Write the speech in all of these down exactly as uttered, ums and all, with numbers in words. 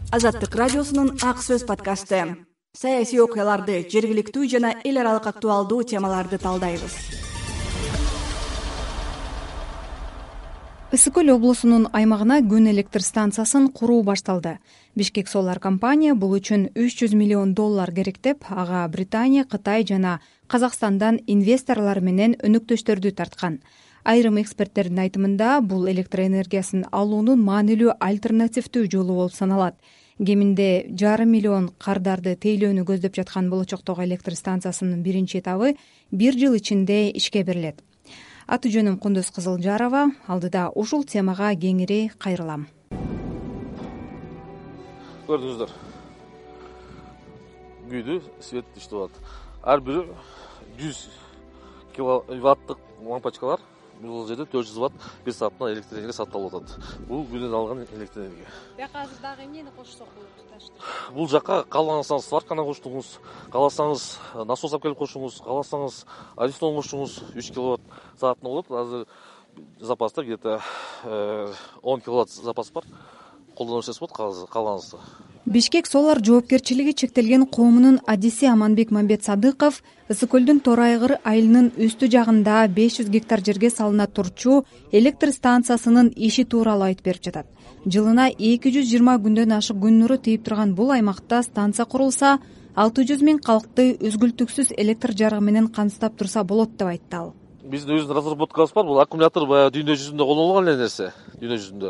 Азаттык радиосунун Ак сөз подкасты. Саясий окуяларды, жергиликтүү жана эл аралык актуалдуу темаларды талдайбыз. Ысык көл облусунун аймагына күн электр станциясын куруу башталды. Бишкек Solar компания бул үчүн үч жүз миллион доллар керектеп, ага Британия, Кытай жана Казакстандан инвесторлор менен өнөктөштөрдү тарткан. Айрым эксперттердин айтымында бул электр энергиясын алуунун маанилүү альтернативдүү жолу болуп саналат. Кеминде жарым миллион кардарды тейлөөнү көздөп жаткан болочоктогу электр станциясынын биринчи этабы бир жыл ичинде ишке берилет. Аты жөнүм Кундуз Кызылжарова. Алдыда ушул темага кеңири кайрылам. Көрдүңүздөр. Күйдү свет иштеп атат. Ар бири жүз киловаттык лампочкалар. Бул жерде төрт жүз ватт бир саатына электр энергия сатылып атат. Бул күнүнө алган электр энергия. Бияка азыр дагы эмнени кошсок болот туташты? Бул жакка кааласаңыз сварканы коштуңуз, кааласаңыз насос алып келип коштуңуз, кааласаңыз аристон коштуңуз үч киловатт саатына болот. Азыр запаста где-то он киловатт запас бар. Колдонушыңыз болот каалаңызды. Бишкек Solar жоопкерчилиги чектелген коомунун адиси Аманбек Мамбетсадыков Ысык көлдүн Торайгыр айылынын үстү жагында беш жүз гектар жерге салына турчу электр станциясынын иши тууралуу айтып берип жатат. Жылына эки жүз жыйырма күндөн ашык күн нуру тийип турган бул аймакта станция курулса, алты жүз миң калкты үзгүлтүксүз электр жарыгы менен камсыздап турса болот деп айтты ал. Биздин өзүбүздүн разработкабыз бар. Бул аккумулятор баягы дүйнө жүзүндө колдонулган эле нерсе. Дүйнө жүзүндө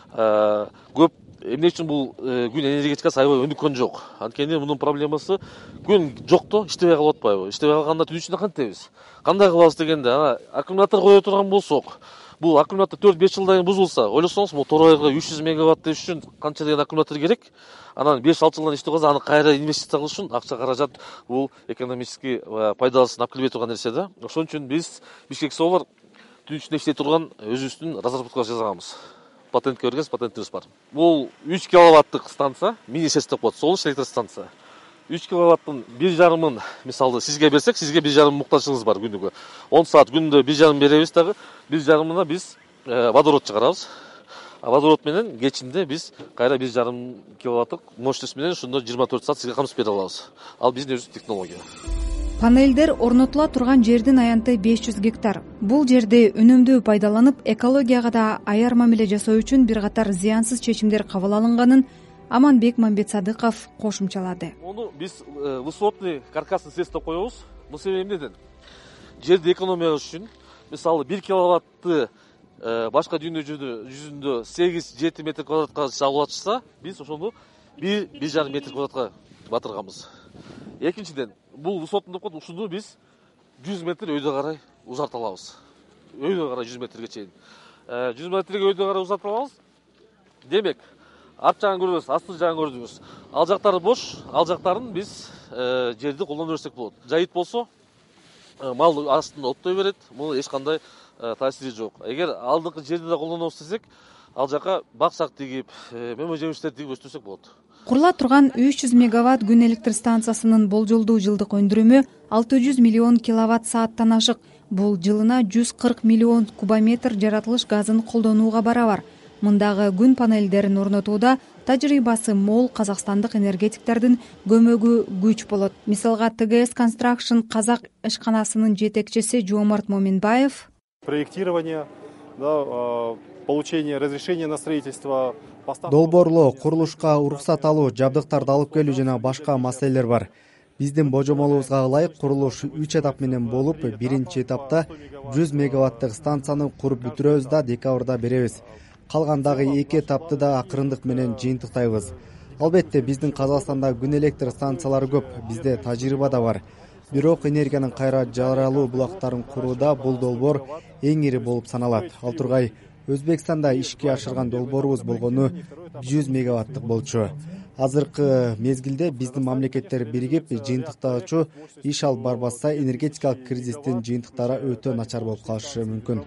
көп эмне үчүн бул күн энергетикасы аябай өнүккөн жок. Анткени мунун проблемасы күн жокто иштебей калып атпайбы? Иштебей калганда түн ичинде кантебиз? Кандай кылабыз дегенде, ана аккумулятор кое турган болсок, бул аккумулятор төрт беш жылдан кийин бузулса, ойлосоңуз, бул Торайгырга үч жүз мегаватт үчүн канча деген аккумулятор керек? Анан беш алты жылдан иштеп калса, аны кайра инвестиция кылыш үчүн акча каражат бул экономический пайдасын алып келбей турган нерсе да. Ошон үчүн биз Бишкек Solar түн ичинде иштей турган өзүбүздүн разработкабызды жасаганбыз. Патентке бергенбиз, патентибиз бар. Бул үч киловаттык станция, мини СЭС деп коет, солуш электр станция. үч киловаттын бир жарымын мисалы сизге берсек, сизге бир жарым муктажыңыз бар күнүгө. он саат күндө бир жарым беребиз дагы, бир жарымына биз водород чыгарабыз. А водород менен кечинде биз кайра бир жарым киловаттык мощность менен ошондо жыйырма төрт саат сизге камсыз бере алабыз. Ал биздин өзүбүздүн технология. Панелдер орнотула турган жердин аянты беш жүз гектар. Бул жерди үнөмдүү пайдаланып, экологияга да аяр мамиле жасоо үчүн бир катар зыянсыз чечимдер кабыл алынганын Аманбек Мамбетсадыков кошумчалады. Муну биз высотный каркасный СЭС деп коебуз. Бул себеби эмнеден? Жерди экономия үчүн, мисалы бир киловатты башка дүйнө жүзүндө сегиз жети метр квадратка чагылатса, биз ошону бир бир жарым метр квадратка батырганбыз. Экинчиден, бул высотный деп коет, ушуну биз жүз метр өйдө карай узарта алабыз. Өйдө карай жүз метрге чейин. жүз метрге өйдө карай узарта алабыз. Демек, арт жагын көрбөйсүз, асты жагын көрдүңүз. Ал жактары бош, ал жактарын биз жерди колдоно берсек болот. Жайыт болсо, мал астында оттой берет, муну эч кандай таасири жок. Эгер алдыңкы жерди да колдонобуз десек, ал жака бак-сак тигип, мөмө жемиштерди тигип өстүрсөк болот. Курула турган үч жүз мегаватт күн электр станциясынын болжолдуу жылдык өндүрүмү алты жүз миллион киловатт сааттан ашык. Бул жылына жүз кырк миллион кубометр жаратылыш газын колдонууга барабар. Мындагы күн панелдерин орнотууда тажрыйбасы мол казакстандык энергетиктердин көмөгү күч болот. Мисалга ТГС Construction Казак ишканасынын жетекчиси Жомарт Моминбаев: проектирование, да, получение разрешения на строительство, долбоорлоо, курулушка уруксат алуу, жабдыктарды алып келүү жана башка маселелер бар. Биздин божомолубузга ылайык курулуш үч этап менен болуп, биринчи этапта жүз мегаваттык станцияны куруп бүтүрөбүз да декабрда беребиз. Калгандагы эки этапты да акырындык менен жыйынтыктайбыз. Албетте биздин Казакстанда күн электр станциялары көп, бизде тажрыйба да бар. Бирок энергиянын кайра жаралуу булактарын курууда бул долбоор эң ири болуп саналат. Ал тургай Өзбекстанда ишке ашырган долбоорубуз болгону жүз мегаваттык болчу. Азыркы мезгилде биздин мамлекеттер биригип жыйынтыктагычу иш алып барбаса, энергетикалык кризистин жыйынтыктары өтө начар болуп калышы мүмкүн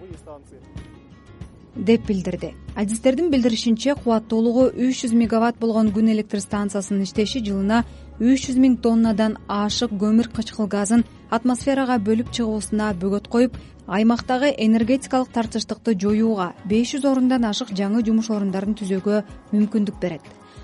деп билдирди. Адистердин билдиришинче, кубаттуулугу үч жүз мегаватт болгон күн электр станциясынын иштеши жылына үч жүз миң тоннадан ашык көмүр кычкыл газын атмосферага бөлүп чыгуусуна бөгөт коюп, аймактагы энергетикалык тартыштыкты жоюуга беш жүз орундан ашык жаңы жумуш орундарын түзүүгө мүмкүндүк берет.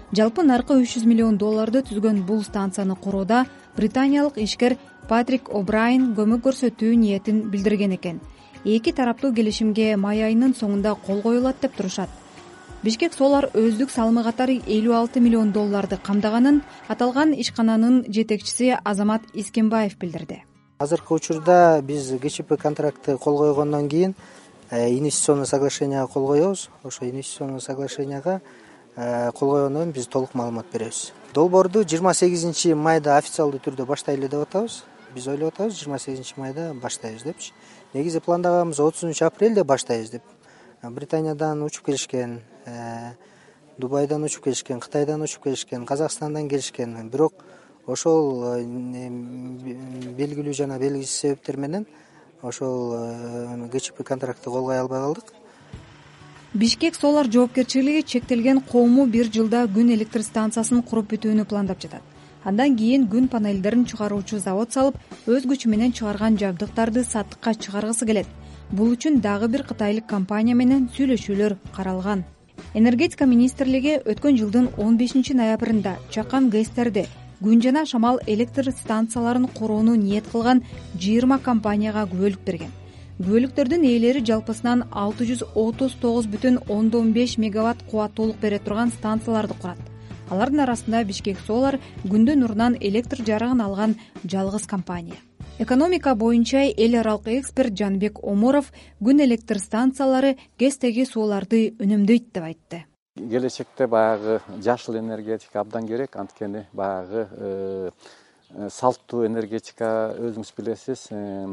Жалпы наркы үч жүз миллион долларды түзгөн бул станцияны курууда британиялык ишкер Патрик О'Брайен көмөк көрсөтүү ниетин билдирген экен. Эки тараптуу келишимге май айынын соңунда кол коюлат деп турушат. Бишкек Solar өздүк салымы катары элүү алты миллион долларды камдаганын аталган ишкананын жетекчиси Азамат Искенбаев билдирди. Азыркы учурда биз ГЧП контрактты кол койгондон кийин инвестиционный соглашенияга кол коебуз. Ошо инвестиционный соглашенияга кол койгондон кийин биз толук маалымат беребиз. Долбоорду жыйырма сегизинчи майда официалдуу түрдө баштайлы деп атабыз. Биз ойлоп атабыз жыйырма сегизинчи майда баштайбыз депчи. Негизи пландаганыбыз отузунчу апрелде баштайбыз деп. Британиядан учуп келишкен, Дубайдан учуп келишкен, Кытайдан учуп келишкен, Казакстандан келишкен. Бирок ошол белгилүү жана белгисиз себептер менен ошол ГЧП контрактты колгой албай калдык. Бишкек Solar жоопкерчилиги чектелген коому бир жылда күн электр станциясын куруп бүтүүнү пландап жатат. Андан кийин күн панелдерин чыгаруучу завод салып, өз күчү менен чыгарган жабдыктарды саттыкка чыгаргысы келет. Бул үчүн дагы бир кытайлык компания менен сүйлөшүүлөр каралган. Энергетика министрлиги өткөн жылдын он бешинчи ноябрында чакан ГЭСтерди күн жана шамал электр станцияларын курууну ниет кылган жыйырма компанияга күбөлүк берген. Күбөлүктөрдүн ээлери жалпысынан алты жүз отуз тогуз бүтүн ондон беш мегаватт кубаттуулук бере турган станцияларды курат. Алардын арасында Бишкек Solar күндүн нурунан электр жарыгын алган жалгыз компания. Экономика боюнча эл аралык эксперт Жанбек Оморов күн электр станциялары ГЭСтеги сууларды үнөмдөйт деп айтты. Келечекте баягы жашыл энергетика абдан керек, анткени баягы салттуу энергетика өзүңүз билесиз,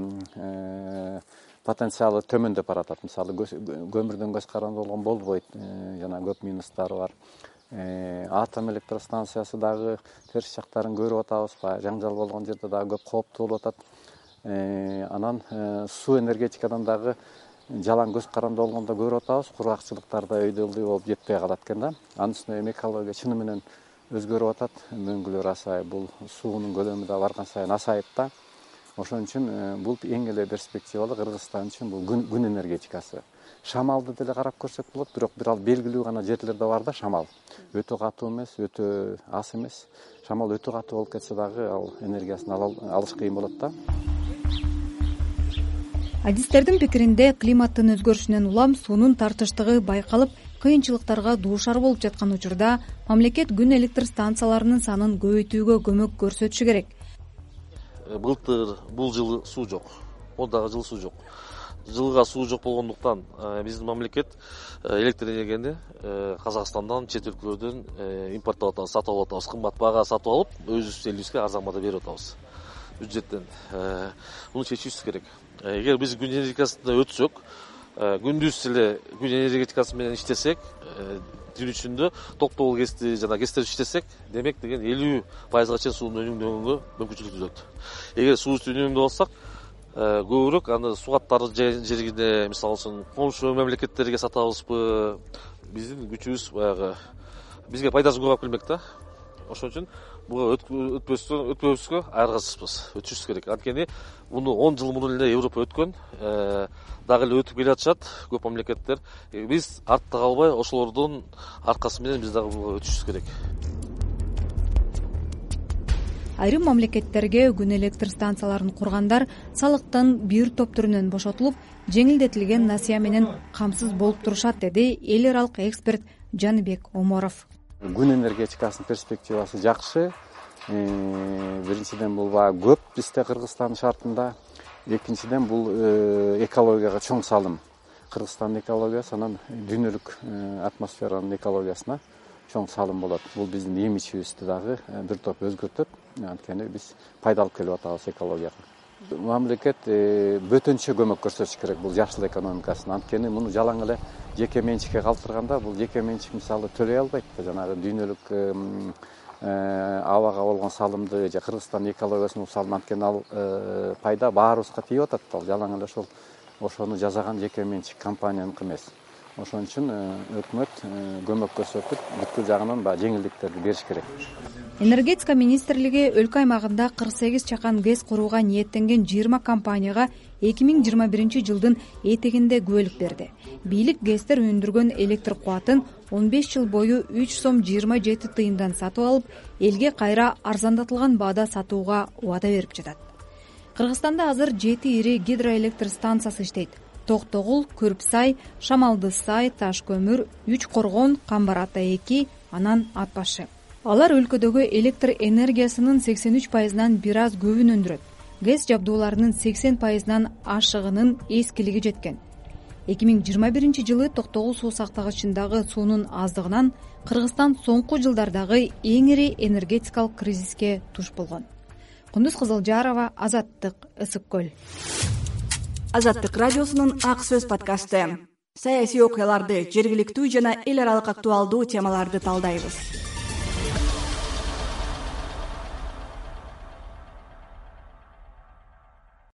потенциалы төмөндөп баратат. Мисалы көмүрдөн көз каранды болгон болбойт, жана көп минустары бар. Атом электростанциясы дагы терс жактарын көрүп атабыз, жаңжал болгон жерде дагы көп кооптуу болуп атат. Анан суу энергетикадан дагы жалаң көз каранды болгондо көрүп атабыз, кургакчылыктарда өйдө ылдый болуп жетпей калат экен да. Анын үстүнө эми экология чыны менен өзгөрүп атат, мөңгүлөр асайып, бул суунун көлөмү да барган сайын асайып да. Ошон үчүн бул эң эле перспективалуу Кыргызстан үчүн бул күн энергетикасы. Шамалды деле карап көрсөк болот, бирок бир ал белгилүү гана жерлерде бар да шамал. Өтө катуу эмес, өтө аз эмес. Шамал өтө катуу болуп кетсе дагы ал энергиясын алыш кыйын болот да. Адистердин пикиринде климаттын өзгөрүшүнөн улам суунун тартыштыгы байкалып, кыйынчылыктарга дуушар болуп жаткан учурда мамлекет күн электр станцияларынын санын көбөйтүүгө көмөк көрсөтүшү керек. Былтыр бул жылы суу жок. Ондагы жылы суу жок. Жылга суу жок болгондуктан биздин мамлекет электр энергияны Казакстандан, чет өлкөлөрдөн импорттоп атабыз, сатып алып атабыз. Кымбат баага сатып алып, өзүбүз элибизге арзан баада берип атабыз. Бюджеттен. Муну чечүүбүз керек. Эгер биз күн энергетикасына өтсөк, күндүз эле күн энергетикасы менен иштесек, түн ичинде токтогул ГЭСти жана ГЭСтерди иштесек, демек деген элүү пайызга чейин сууну үнөмдөөгө мүмкүнчүлүк түзөт. Эгер суубузду үнөмдөп алсак, көбүрөөк аны суу каттары жерине, мисалы үчүн комшу мамлекеттерге сатабызбы, биздин күчүбүз баягы бизге пайдасын көп алып келмек да. Ошон үчүн буга өтпөстөн өтпөбүзгө айыргысызбыз, өтүшүбүз керек. Анткени муну он жыл мурун эле Европа өткөн, дагы эле өтүп келе жатышат көп мамлекеттер. Биз артта калбай, ошолордун аркасы менен биз дагы буга өтүшүбүз керек. Айрым мамлекеттерге күн электр станцияларын кургандар салыктын бир топ түрүнөн бошотулуп, жеңилдетилген насыя менен камсыз болуп турушат, деди эл аралык эксперт Жанбек Оморов. Күн энергетикасынын перспективасы жакшы. Биринчиден бул баягы көп бизде Кыргызстан шартында, экинчиден бул экологияга чоң салым. Кыргызстандын экологиясы анан дүйнөлүк атмосферанын экологиясына чоң салым болот. Бул биздин имиджибизди дагы бир топ өзгөртөт. Анткени биз пайда алып келип атабыз экологияга. Мамлекет бөтөнчө көмөк көрсөтүш керек бул жашыл экономикасын. Анткени муну жалаң эле жеке менчикке калтырганда бул жеке менчик мисалы төлөй албайт. Жанагы дүйнөлүк абага болгон салымды же Кыргызстандын экологиясына салым, анткени ал пайда баарыбызга тийип атат. Ал жалаң эле ошол ошону жасаган жеке менчик компанияныкы эмес. Ошон үчүн өкмөт көмөк көрсөтүп, бүткүл жагынан баягы жеңилдиктерди бериш керек. Энергетика министрлиги өлкө аймагында кырк сегиз чакан ГЭС курууга ниеттенген жыйырма компанияга эки миң жыйырма биринчи жылдын этегинде күбөлүк берди. Бийлик ГЭСтер өндүргөн электр кубатын он беш жыл бою үч сом жыйырма жети тыйындан сатып алып, элге кайра арзандатылган баада сатууга убада берип жатат. Кыргызстанда азыр жети ири гидроэлектр станциясы иштейт. Токтогул, Көрпсай, Шамалды Сай, Таш көмүр, Үч Коргон, Камбар Ата эки, анан Ат башы. Алар өлкөдөгү электр энергиясынын сексен үч пайызынан бир аз көбүн өндүрөт. ГЭС жабдууларынын сексен пайызынан ашыгынын эскилиги жеткен. эки миң жыйырма биринчи жылы Токтогул суу сактагычындагы суунун аздыгынан Кыргызстан соңку жылдардагы эң ири энергетикалык кризиске туш болгон. Кундуз Кызылжарова, Азаттык, Ысык көл. Азаттык радиосунун Ак сөз подкасты. Саясий окуяларды, жергиликтүү жана эл аралык актуалдуу темаларды талдайбыз.